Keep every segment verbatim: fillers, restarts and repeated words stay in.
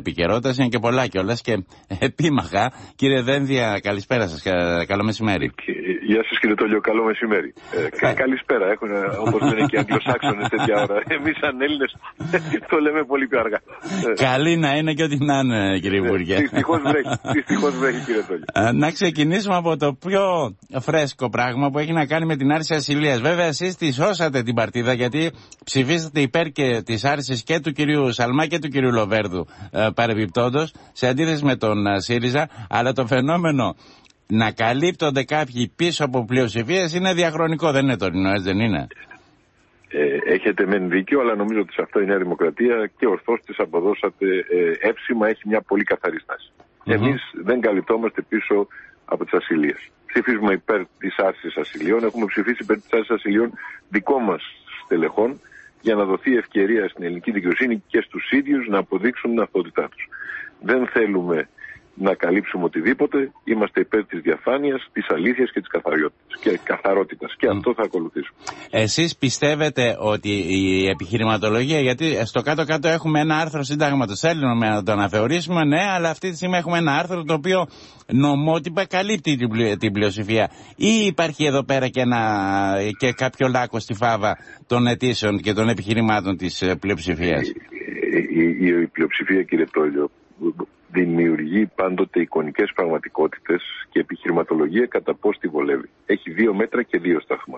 επικαιρότητας είναι και πολλά κιόλας και επίμαχα. Κύριε Δένδια, καλησπέρα σας. Καλό μεσημέρι. Γεια σας κύριε Τόλιο, καλό μεσημέρι. Ε, καλησπέρα, έχουν, όπως λένε και οι Αγγλοσάξονες τέτοια ώρα. Εμείς σαν Έλληνες το λέμε πολύ πιο αργά. Καλή να είναι και ό,τι να είναι, κύριε Υπουργέ. Δυστυχώς βρέχει, δυστυχώς βρέχει κύριε Τόλιο. Να ξεκινήσουμε από το πιο φρέσκο πράγμα που έχει να κάνει με την άρση ασυλίας. Βέβαια εσείς τη σώσατε την παρτίδα, γιατί ψηφίσατε υπέρ και της άρσης και του κυρίου Σαλμά και του κυρίου Λοβέρδου ε, παρεμπιπτόντως, σε αντίθεση με τον ε, ΣΥΡΙΖΑ, αλλά το φαινόμενο να καλύπτονται κάποιοι πίσω από πλειοψηφίες είναι διαχρονικό, δεν είναι τωρινό, έτσι δεν είναι? Ε, έχετε μεν δίκιο, αλλά νομίζω ότι σε αυτό η Νέα Δημοκρατία και ορθώς της αποδώσατε ε, έψημα, έχει μια πολύ καθαρή στάση. Mm-hmm. Εμείς δεν καλυπτόμαστε πίσω από τις ασυλίες. Ψηφίζουμε υπέρ της άρσης ασυλίων, έχουμε ψηφίσει υπέρ της άρσης ασυλίων δικών μας στελεχών, για να δοθεί ευκαιρία στην ελληνική δικαιοσύνη και στους ίδιους να αποδείξουν την αυτότητά τους. Δεν θέλουμε να καλύψουμε οτιδήποτε, είμαστε υπέρ της διαφάνειας, της αλήθειας και της καθαριότητας και καθαρότητας και mm. αυτό θα ακολουθήσουμε. Εσείς πιστεύετε ότι η επιχειρηματολογία, γιατί στο κάτω-κάτω έχουμε ένα άρθρο συντάγματος, θέλουμε να το αναθεωρήσουμε, ναι, αλλά αυτή τη στιγμή έχουμε ένα άρθρο το οποίο νομότυπα καλύπτει την, πλη, την πλειοψηφία, ή υπάρχει εδώ πέρα και, ένα, και κάποιο λάκκο στη φάβα των αιτήσεων και των επιχειρημάτων της πλειοψηφίας? Η, η, η, η πλειοψηφία, κύριε Τόλιο, δημιουργεί πάντοτε εικονικές πραγματικότητες και επιχειρηματολογία κατά πώς τη βολεύει. Έχει δύο μέτρα και δύο σταθμά.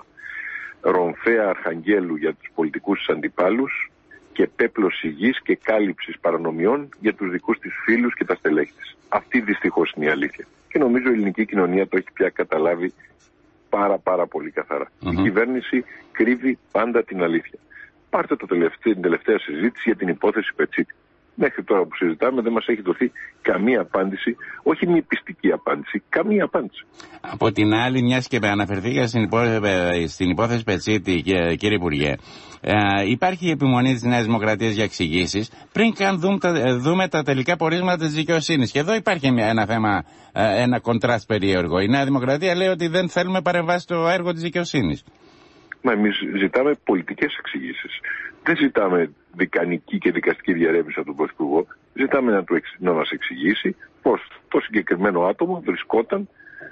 Ρομφαία αρχαγγέλου για τους πολιτικούς της αντιπάλους και πέπλωση γης και κάλυψης παρανομιών για τους δικούς της φίλους και τα στελέχη της. Αυτή δυστυχώς είναι η αλήθεια. Και νομίζω η ελληνική κοινωνία το έχει πια καταλάβει πάρα πάρα πολύ καθαρά. Mm-hmm. Η κυβέρνηση κρύβει πάντα την αλήθεια. Πάρτε το τελευταίο, την τελευταία συζήτηση για την υπόθεση Πετσίτη. Μέχρι τώρα που συζητάμε δεν μας έχει δοθεί καμία απάντηση, όχι μια πιστική απάντηση, καμία απάντηση. Από την άλλη, μιας και αναφερθήκα στην υπόθεση, στην υπόθεση Πετσίτη, κύριε Υπουργέ, ε, υπάρχει η επιμονή της Νέας Δημοκρατίας για εξηγήσεις πριν καν δούμε τα, δούμε τα τελικά πορίσματα της δικαιοσύνης. Και εδώ υπάρχει μια, ένα θέμα, ένα κοντράστ περίεργο. Η Νέα Δημοκρατία λέει ότι δεν θέλουμε παρεμβάσει στο έργο της δικαιοσύνης. Μα εμείς ζητάμε πολιτικές εξηγήσεις. Δεν ζητάμε δικανική και δικαστική διαρρεύνηση από τον Πρωθυπουργό. Ζητάμε να, του, να μας εξηγήσει πώς το συγκεκριμένο άτομο βρισκόταν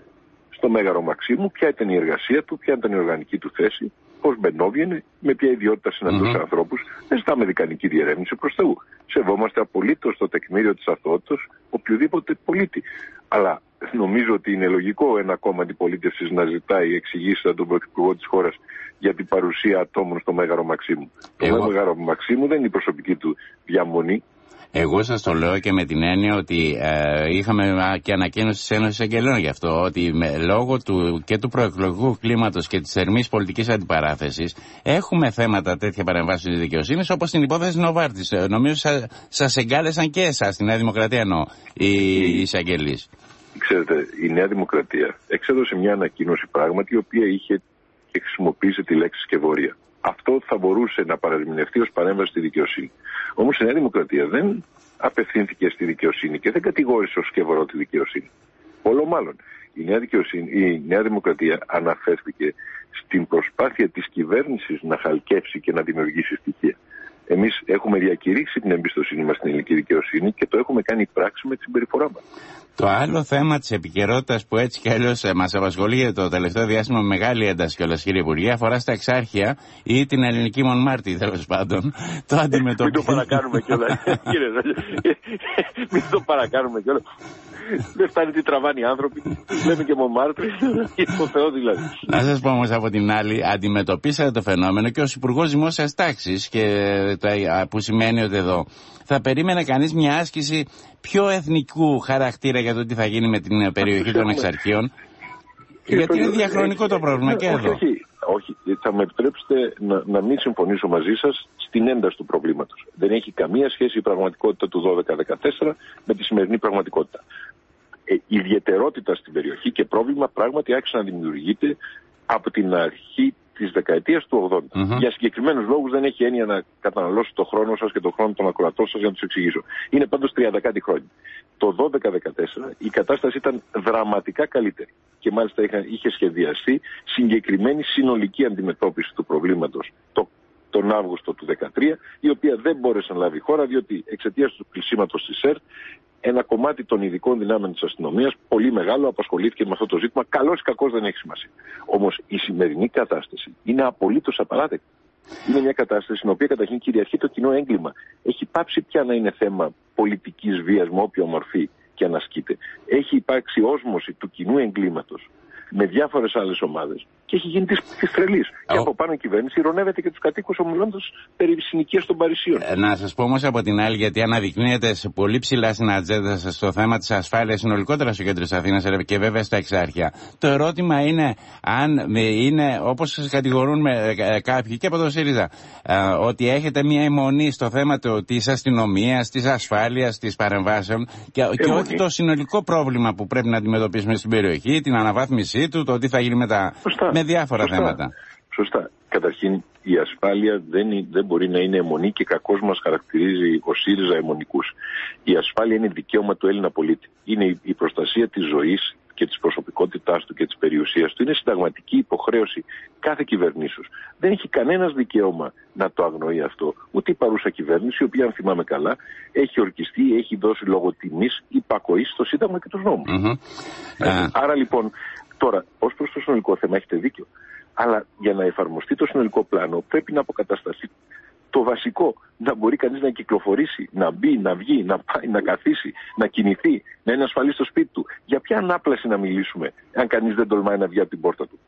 στο Μέγαρο Μαξίμου, ποια ήταν η εργασία του, ποια ήταν η οργανική του θέση, πώς μπαινόβγαινε, με ποια ιδιότητα συναντούσε mm-hmm. ανθρώπους. Δεν ζητάμε δικανική διερεύνηση, προς Θεού. Σεβόμαστε απολύτως το τεκμήριο της αθωότητας οποιοδήποτε πολίτη. Αλλά νομίζω ότι είναι λογικό ένα κόμμα αντιπολίτευσης να ζητάει εξηγήσεις από τον Πρωθυπουργό της χώρας για την παρουσία ατόμων στο Μέγαρο Μαξίμου. Εγώ... Το Μέγαρο Μαξίμου δεν είναι η προσωπική του διαμονή. Εγώ σας το λέω και με την έννοια ότι ε, είχαμε και ανακοίνωση της Ένωσης Αγγελέων γι' αυτό, ότι με, λόγω του, και του προεκλογικού κλίματος και της θερμής πολιτικής αντιπαράθεσης έχουμε θέματα τέτοια παρεμβάσεων της δικαιοσύνης, όπως την υπόθεση Νοβάρτης. Νομίζω σα, σας εγκάλεσαν και εσάς, στη Νέα Δημοκρατία εννοώ, οι, οι εισαγγελείς. Ξέρετε, η Νέα Δημοκρατία εξέδωσε μια ανακοίνωση πράγματι, η οποία είχε και χρησιμοποίησε τη λέξη σκευωρία. Αυτό θα μπορούσε να παρερμηνευτεί ως παρέμβαση στη δικαιοσύνη. Όμως η Νέα Δημοκρατία δεν απευθύνθηκε στη δικαιοσύνη και δεν κατηγόρησε ως σκευωρό τη δικαιοσύνη. Όλο μάλλον. Η Νέα, η Νέα Δημοκρατία αναφέρθηκε στην προσπάθεια της κυβέρνησης να χαλκεύσει και να δημιουργήσει στοιχεία. Εμείς έχουμε διακηρύξει την εμπιστοσύνη μας στην ελληνική δικαιοσύνη και το έχουμε κάνει πράξη με τη συμπεριφορά μας. Το άλλο θέμα της επικαιρότητας που έτσι κι αλλιώς μας απασχολεί το τελευταίο διάστημα με μεγάλη ένταση κιόλας, κύριε Υπουργέ, αφορά στα εξάρχεια ή την ελληνική Μονμάρτη, τέλος πάντων. Το αντιμετωπίζουμε. Μην το παρακάνουμε κιόλας, κύριε Ζόλιο. Μην το παρακάνουμε κιόλας. Δεν φτάνει τι τραβάνε οι άνθρωποι. Λέμε και Μονμάρτη. Το Θεό δηλαδή. Να σας πω όμως από την άλλη, αντιμετωπίσατε το φαινόμενο και ως Υπουργός Δημόσιας Τάξης, και το, που σημαίνει ότι εδώ θα περίμενε κανείς μια άσκηση πιο εθνικού χαρακτήρα για το τι θα γίνει με την περιοχή των εξαρχείων. Γιατί είναι διαχρονικό το πρόβλημα και εδώ. Όχι, όχι. Θα με επιτρέψετε να, να μην συμφωνήσω μαζί σας στην ένταση του προβλήματος. Δεν έχει καμία σχέση η πραγματικότητα του δώδεκα δεκατέσσερα με τη σημερινή πραγματικότητα. Ε, η ιδιαιτερότητα στην περιοχή και πρόβλημα πράγματι άρχισε να δημιουργείται από την αρχή της δεκαετίας του ογδόντα. Mm-hmm. Για συγκεκριμένους λόγους δεν έχει έννοια να καταναλώσω το χρόνο σας και το χρόνο των ακροατών σας για να τους εξηγήσω. Είναι πάντως τριάντα κάτι χρόνια. Το δώδεκα δεκατέσσερα η κατάσταση ήταν δραματικά καλύτερη και μάλιστα είχε σχεδιαστεί συγκεκριμένη συνολική αντιμετώπιση του προβλήματος. Το, τον Αύγουστο του δύο χιλιάδες δεκατρία, η οποία δεν μπόρεσε να λάβει χώρα, διότι εξαιτίας του κλεισίματος της ΕΡΤ, ένα κομμάτι των ειδικών δυνάμεων της αστυνομίας, πολύ μεγάλο, απασχολήθηκε με αυτό το ζήτημα. Καλώς ή κακώς δεν έχει σημασία. Όμως η σημερινή κατάσταση είναι απολύτως απαράδεκτη. Είναι μια κατάσταση στην οποία καταρχήν κυριαρχεί το κοινό έγκλημα. Έχει πάψει πια να είναι θέμα πολιτικής βίας με όποια μορφή και αν ασκείται. Έχει υπάρξει όσμωση του κοινού εγκλήματος με διάφορες άλλες ομάδες και έχει γίνει της τρελής. Oh. Και από πάνω η κυβέρνηση ειρωνεύεται και τους κατοίκους ομιλώντας περί συνοικίας των Παρισίων. Ε, να σας πω όμως από την άλλη, γιατί αναδεικνύεται σε πολύ ψηλά στην ατζέντα σας στο θέμα της ασφάλειας συνολικότερα στο κέντρο της Αθήνας και βέβαια στα Εξάρχεια. Το ερώτημα είναι αν είναι, όπως σας κατηγορούν με, ε, κάποιοι και από το ΣΥΡΙΖΑ, ε, ότι έχετε μια αιμονή στο θέμα το, της αστυνομίας, της ασφάλειας, της παρεμβάσεων και, και όχι το συνολικό πρόβλημα που πρέπει να αντιμετωπίσουμε στην περιοχή, την αναβάθμισή του, το τι θα γίνει με, τα, με διάφορα Σωστά. θέματα. Σωστά. Καταρχήν η ασφάλεια δεν, δεν μπορεί να είναι αιμονή και κακώς μας χαρακτηρίζει ο ΣΥΡΙΖΑ αιμονικούς. Η ασφάλεια είναι δικαίωμα του Έλληνα πολίτη. Είναι η, η προστασία της ζωής και της προσωπικότητάς του και της περιουσίας του. Είναι συνταγματική υποχρέωση κάθε κυβερνήσεως. Δεν έχει κανένας δικαίωμα να το αγνοεί αυτό. Ούτε η παρούσα κυβέρνηση, η οποία αν θυμάμαι καλά έχει ορκιστεί, έχει δώσει λόγω τιμής υπακοής στο Σύνταγμα και τους νόμους. Mm-hmm. Ε, άρα λοιπόν, τώρα, ως προς το συνολικό θέμα έχετε δίκιο. Αλλά για να εφαρμοστεί το συνολικό πλάνο πρέπει να αποκατασταθεί το βασικό. Να μπορεί κανείς να κυκλοφορήσει, να μπει, να βγει, να πάει, να καθίσει, να κινηθεί, να είναι ασφαλής στο σπίτι του. Για ποια ανάπλαση να μιλήσουμε, αν κανείς δεν τολμάει να βγει από την πόρτα του.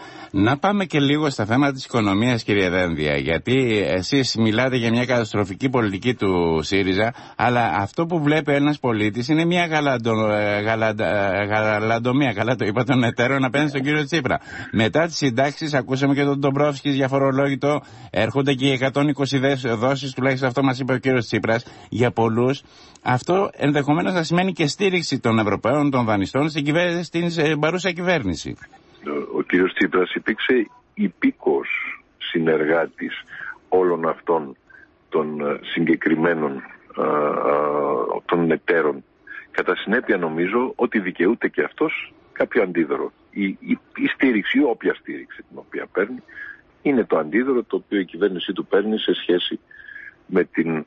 Να πάμε και λίγο στα θέματα της οικονομίας, κύριε Δένδια, γιατί εσείς μιλάτε για μια καταστροφική πολιτική του ΣΥΡΙΖΑ, αλλά αυτό που βλέπει ένας πολίτης είναι μια γαλαντο, γαλαντα, γαλαντομία, καλά το είπα, των εταίρων απέναντι στον κύριο Τσίπρα. Μετά τις συντάξεις, ακούσαμε και τον Ντομπρόφσκι για φορολόγητο, έρχονται και οι εκατόν είκοσι δόσεις, τουλάχιστον αυτό μας είπε ο κύριος Τσίπρας, για πολλούς. Αυτό ενδεχομένως να σημαίνει και στήριξη των Ευρωπαίων, των δανειστών, στην, κυβέρνηση, στην παρούσα κυβέρνηση. Ο κύριος Τσίπρας υπήρξε υπήκος συνεργάτης όλων αυτών των συγκεκριμένων α, α, των εταίρων. Κατά συνέπεια νομίζω ότι δικαιούται και αυτός κάποιο αντίδωρο. Η, η, η στήριξη, η όποια στήριξη την οποία παίρνει, είναι το αντίδωρο το οποίο η κυβέρνησή του παίρνει σε σχέση με την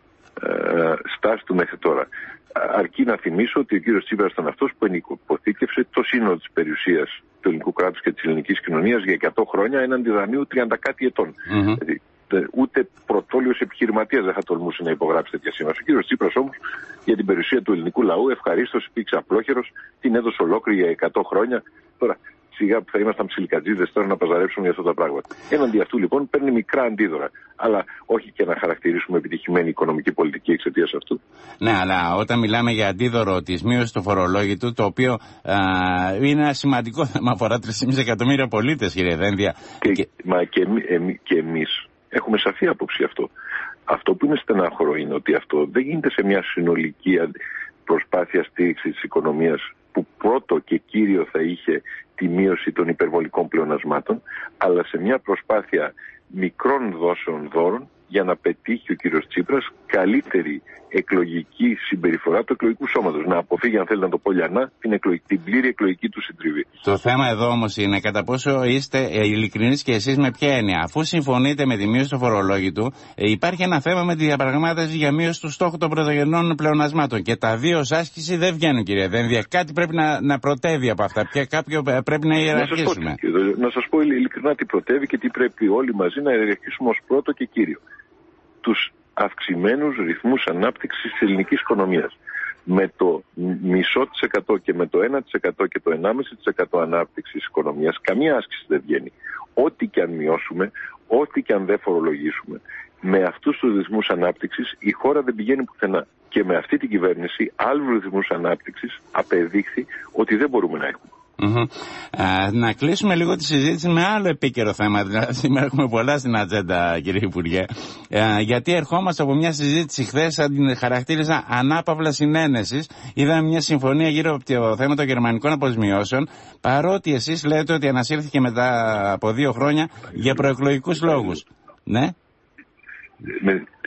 ε, στάση του μέχρι τώρα. Αρκεί να θυμίσω ότι ο κύριος Τσίπρας ήταν αυτός που ενυποθήκευσε το σύνολο της περιουσίας του ελληνικού κράτους και της ελληνικής κοινωνίας για εκατό χρόνια έναντι δανείου τριάντα κάτι ετών. Mm-hmm. Δηλαδή, ούτε πρωτόλιος επιχειρηματίας δεν θα τολμούσε να υπογράψει τέτοια σύμβαση. Ο κύριος Τσίπρας όμως για την περιουσία του ελληνικού λαού ευχαρίστως υπήρξε απλόχερος, την έδωσε ολόκληρη για εκατό χρόνια. Τώρα, σιγά που θα ήμασταν ψιλικατζίδες τώρα να παζαρέψουμε για αυτά τα πράγματα. Έναντι αυτού λοιπόν παίρνει μικρά αντίδωρα. Αλλά όχι και να χαρακτηρίσουμε επιτυχημένη οικονομική πολιτική εξαιτίας αυτού. Ναι, αλλά όταν μιλάμε για αντίδωρο της μείωσης του φορολόγητου, το οποίο α, είναι ένα σημαντικό θέμα, αφορά τρία κόμμα πέντε εκατομμύρια πολίτες, κύριε Δένδια. Και, και... Μα και, εμεί, και εμείς έχουμε σαφή άποψη αυτό. Αυτό που είναι στενάχωρο είναι ότι αυτό δεν γίνεται σε μια συνολική προσπάθεια στήριξης της οικονομίας που πρώτο και κύριο θα είχε τη μείωση των υπερβολικών πλεονασμάτων, αλλά σε μια προσπάθεια μικρών δόσεων δώρων για να πετύχει ο κύριος Τσίπρας καλύτερη εκλογική συμπεριφορά του εκλογικού σώματος. Να αποφύγει, αν θέλει να το πω λιανά, την, εκλογική, την πλήρη εκλογική του συντριβή. Το θέμα εδώ όμως είναι κατά πόσο είστε ειλικρινείς και εσείς με ποια έννοια. Αφού συμφωνείτε με τη μείωση του φορολόγητου, υπάρχει ένα θέμα με τη διαπραγμάτευση για μείωση του στόχου των πρωτογενών πλεονασμάτων. Και τα δύο ως άσκηση δεν βγαίνουν, κύριε Δένδια. Κάτι πρέπει να, να πρωτεύει από αυτά. Πια κάποιο πρέπει να ιεραρχήσουμε. Να σας πω ειλικρινά τι πρωτεύει και τι πρέπει όλοι μαζί να ιεραρχήσουμε ως πρώτο και κύριο. Τους αυξημένους ρυθμούς ανάπτυξης της ελληνικής οικονομίας. Με το μισό της εκατό και με το ένα τοις εκατό και το ενάμιση τοις εκατό ανάπτυξης της οικονομίας, καμία άσκηση δεν βγαίνει. Ό,τι και αν μειώσουμε, ό,τι και αν δεν φορολογήσουμε, με αυτούς τους ρυθμούς ανάπτυξης η χώρα δεν πηγαίνει πουθενά. Και με αυτή την κυβέρνηση, άλλους ρυθμούς ανάπτυξης απεδείχθη ότι δεν μπορούμε να έχουμε. Mm-hmm. Α, να κλείσουμε λίγο τη συζήτηση με άλλο επίκαιρο θέμα. Δηλαδή, σήμερα έχουμε πολλά στην ατζέντα, κύριε Υπουργέ. Α, γιατί ερχόμαστε από μια συζήτηση χθες, την χαρακτήριζα ανάπαυλα συνένεσης. Είδαμε μια συμφωνία γύρω από το θέμα των γερμανικών αποζημιώσεων. Παρότι εσείς λέτε ότι ανασύρθηκε μετά από δύο χρόνια για προεκλογικούς λόγους. Ναι. Με,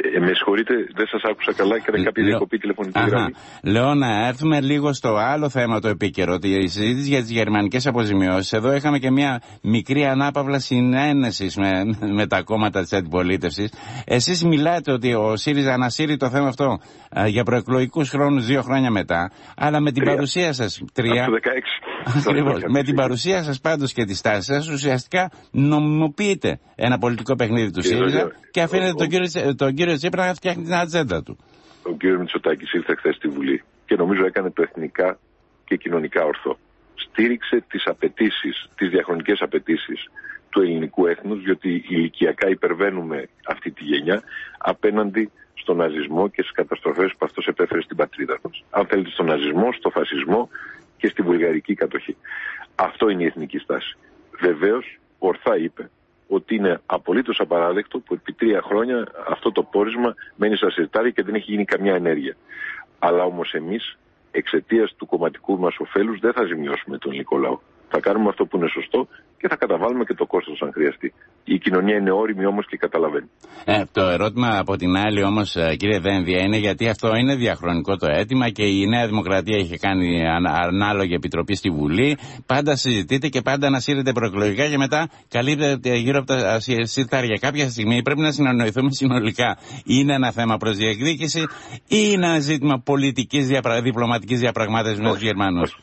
Ε, με συγχωρείτε, δεν σας άκουσα καλά, έκανε κάποια διακοπή τηλεφωνική γραμμή. Λέω να έρθουμε λίγο στο άλλο θέμα το επίκαιρο, ότι η συζήτηση για τις γερμανικές αποζημιώσεις. Εδώ είχαμε και μια μικρή ανάπαυλα συνένεσης με, με τα κόμματα της αντιπολίτευσης. Εσείς μιλάτε ότι ο ΣΥΡΙΖΑ ανασύρει το θέμα αυτό α, για προεκλογικούς χρόνους δύο χρόνια μετά, αλλά με την τρία. παρουσία σας, τρία, ακριβώς, με την παρουσία σας πάντως και τη στάση σας, ουσιαστικά νομιμοποιείτε ένα πολιτικό παιχνίδι του ΣΥΡΙΖΑ και αφήνετε τον κύριο, τον κύριο Τσίπρα να φτιάχνει την ατζέντα του. Ο κύριος Μητσοτάκης ήρθε χθες στη Βουλή και νομίζω έκανε το εθνικά και κοινωνικά ορθό. Στήριξε τις απαιτήσεις, τις διαχρονικές απαιτήσεις του ελληνικού έθνους, διότι ηλικιακά υπερβαίνουμε αυτή τη γενιά απέναντι στον ναζισμό και στις καταστροφές που αυτός επέφερε στην πατρίδα μας. Αν θέλετε, στον ναζισμό, στο φασισμό και στη βουλγαρική κατοχή. Αυτό είναι η εθνική στάση. Βεβαίως, ορθά είπε ότι είναι απολύτως απαράδεκτο που επί τρία χρόνια αυτό το πόρισμα μένει στα συρτάρια και δεν έχει γίνει καμιά ενέργεια. Αλλά όμως εμείς, εξαιτίας του κομματικού μας ωφέλους, δεν θα ζημιώσουμε τον ελληνικό λαό. Θα κάνουμε αυτό που είναι σωστό και θα καταβάλουμε και το κόστος αν χρειαστεί. Η κοινωνία είναι όριμη όμως και καταλαβαίνει. Ε, το ερώτημα από την άλλη όμως, κύριε Δένδια, είναι γιατί αυτό είναι διαχρονικό το αίτημα και η Νέα Δημοκρατία είχε κάνει ανάλογη επιτροπή στη Βουλή. Πάντα συζητείτε και πάντα ανασύρετε προεκλογικά και μετά καλύπτεται γύρω από τα συρτάρια. Κάποια στιγμή πρέπει να συνεννοηθούμε συνολικά. Είναι ένα θέμα προς διεκδίκηση ή είναι ένα ζήτημα πολιτικής διαπρα... διπλωματικής διαπραγμάτευσης με τους Γερμανούς?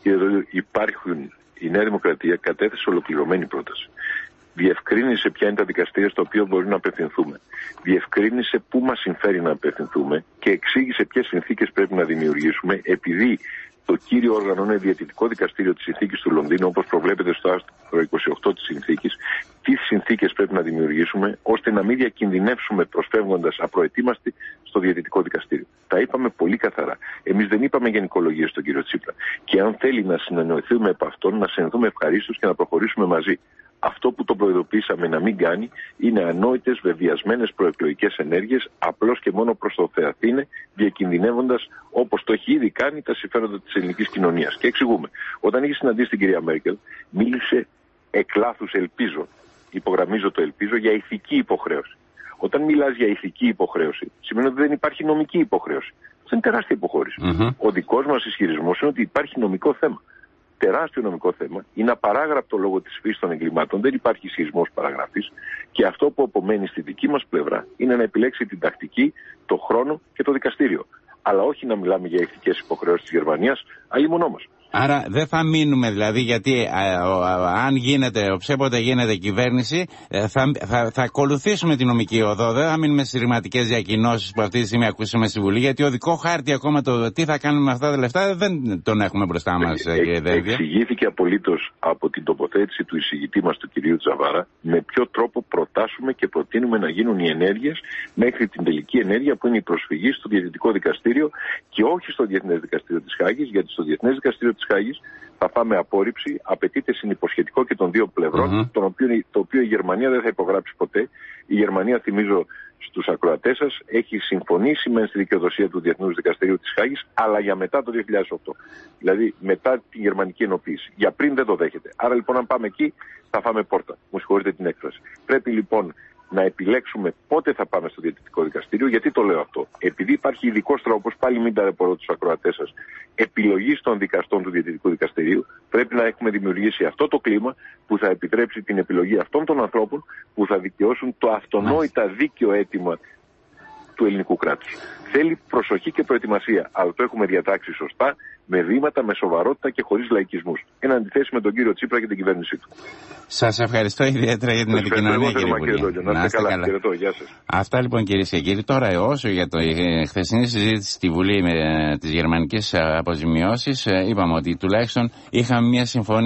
Υπάρχουν. Η Νέα Δημοκρατία κατέθεσε ολοκληρωμένη πρόταση. Διευκρίνησε ποια είναι τα δικαστήρια στα οποία μπορεί να απευθυνθούμε. Διευκρίνησε πού μας συμφέρει να απευθυνθούμε και εξήγησε ποιες συνθήκες πρέπει να δημιουργήσουμε, επειδή το κύριο όργανο είναι διαιτητικό δικαστήριο της συνθήκης του Λονδίνου, όπως προβλέπεται στο άρθρο είκοσι οκτώ της συνθήκης. Τι συνθήκες πρέπει να δημιουργήσουμε, ώστε να μην διακινδυνεύσουμε προσφεύγοντας απροετοίμαστοι στο διαιτητικό δικαστήριο. Τα είπαμε πολύ καθαρά. Εμείς δεν είπαμε γενικολογίες στον κύριο Τσίπρα. Και αν θέλει να συνεννοηθούμε από αυτόν, να συνεννοηθούμε ευχαρίστως και να προχωρήσουμε μαζί. Αυτό που τον προειδοποίησαμε να μην κάνει είναι ανόητες, βεβαιασμένες προεκλογικές ενέργειες, απλώς και μόνο προς το Θεαθήνε, διακινδυνεύοντας, όπως το έχει ήδη κάνει, τα συμφέροντα της ελληνικής κοινωνίας. Και εξηγούμε. Όταν είχε συναντήσει την κυρία Μέρκελ, μίλησε εκ λάθους, ελπίζω, υπογραμμίζω το ελπίζω, για ηθική υποχρέωση. Όταν μιλάς για ηθική υποχρέωση, σημαίνει ότι δεν υπάρχει νομική υποχρέωση. Αυτό είναι τεράστια υποχώρηση. Mm-hmm. Ο δικός μας ισχυρισμός είναι ότι υπάρχει νομικό θέμα. Τεράστιο νομικό θέμα. Είναι απαράγραπτο λόγω της φύσης των εγκλημάτων. Δεν υπάρχει ισχυρισμός παραγραφής. Και αυτό που απομένει στη δική μας πλευρά είναι να επιλέξει την τακτική, το χρόνο και το δικαστήριο. Αλλά όχι να μιλάμε για ηθικές υποχρεώσεις της Γερμανίας, αλλήμονό μας. Άρα δεν θα μείνουμε δηλαδή, γιατί α, α, α, αν γίνεται, οψέποτε γίνεται κυβέρνηση, θα, θα, θα ακολουθήσουμε την νομική οδό. Δεν θα μείνουμε στις ρηματικές διακοινώσεις που αυτή τη στιγμή ακούσαμε στη Βουλή, γιατί οδικό χάρτη ακόμα το τι θα κάνουμε με αυτά τα λεφτά δεν τον έχουμε μπροστά μας, ε, κύριε Δένδια. Εξηγήθηκε απολύτως από την τοποθέτηση του εισηγητή μας, του κυρίου Τζαβάρα, με ποιο τρόπο προτάσουμε και προτείνουμε να γίνουν οι ενέργειες μέχρι την τελική ενέργεια που είναι η προσφυγή στο Διαιτητικό Δικαστήριο και όχι στο Διεθνές Δικαστήριο της Χάγης, γιατί στο Διεθνές Δικαστήριο της Χάγης θα πάμε απόρριψη, απαιτείται συνυποσχετικό και των δύο πλευρών, mm-hmm. το, οποίο, το οποίο η Γερμανία δεν θα υπογράψει ποτέ. Η Γερμανία, θυμίζω στους ακροατές σας, έχει συμφωνήσει με στη δικαιοδοσία του Διεθνούς Δικαστηρίου της Χάγης, αλλά για μετά το δύο χιλιάδες οκτώ. Δηλαδή μετά την γερμανική ενοποίηση. Για πριν δεν το δέχεται. Άρα λοιπόν, αν πάμε εκεί, θα φάμε πόρτα. Μου συγχωρείτε την έκφραση. Πρέπει λοιπόν να επιλέξουμε πότε θα πάμε στο Διαιτητικό Δικαστήριο. Γιατί το λέω αυτό? Επειδή υπάρχει ειδικός τρόπος, πάλι μην ταλαιπωρώ τους ακροατές σας, επιλογής των δικαστών του Διαιτητικού Δικαστηρίου, πρέπει να έχουμε δημιουργήσει αυτό το κλίμα που θα επιτρέψει την επιλογή αυτών των ανθρώπων που θα δικαιώσουν το αυτονόητα δίκαιο αίτημα του ελληνικού κράτους. Θέλει προσοχή και προετοιμασία, αλλά το έχουμε διατάξει σωστά, με βήματα, με σοβαρότητα και χωρίς λαϊκισμούς. Εν αντιθέσει με τον κύριο Τσίπρα και την κυβέρνησή του. Σας ευχαριστώ ιδιαίτερα για την σας επικοινωνία, κύριε Υπουργέ. Να είστε καλά. Χαιρετώ. Γεια σας. Αυτά λοιπόν, κυρίες και κύριοι. Τώρα, όσο για το χθεσινή συζήτηση στη Βουλή με τις γερμανικές αποζημιώσεις, είπαμε ότι τουλάχιστον είχαμε μια συμφωνία.